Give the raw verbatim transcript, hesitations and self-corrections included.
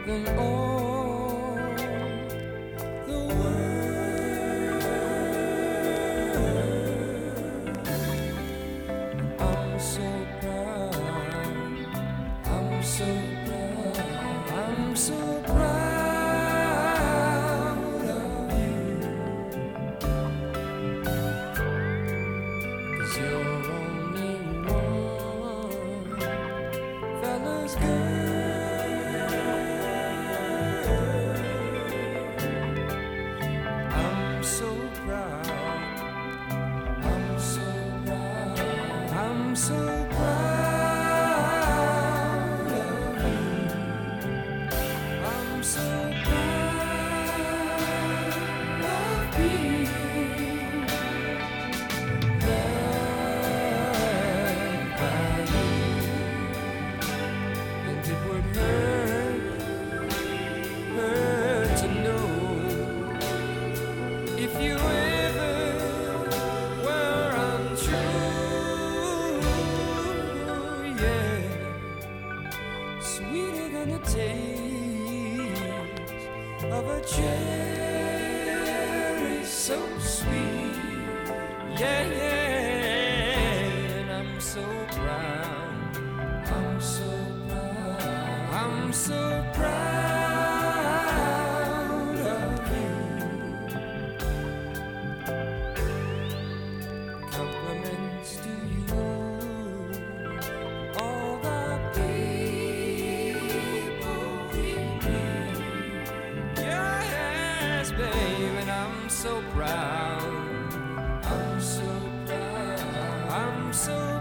than all the world. I'm so proud, I'm so proud, I'm so proud of you, 'cause you're only one fella's girl. I'm so proud, I'm so proud, I'm so proud of you. I'm so proud of being loved by you. And it would hurt, hurt to know if you ever were untrue, yeah. Sweeter than the taste of a cherry, so sweet, yeah, yeah. And I'm so proud, I'm so proud, I'm so proud of you. Compliments to you, all the people we meet. Yes, babe, and I'm so proud, I'm so proud, I'm so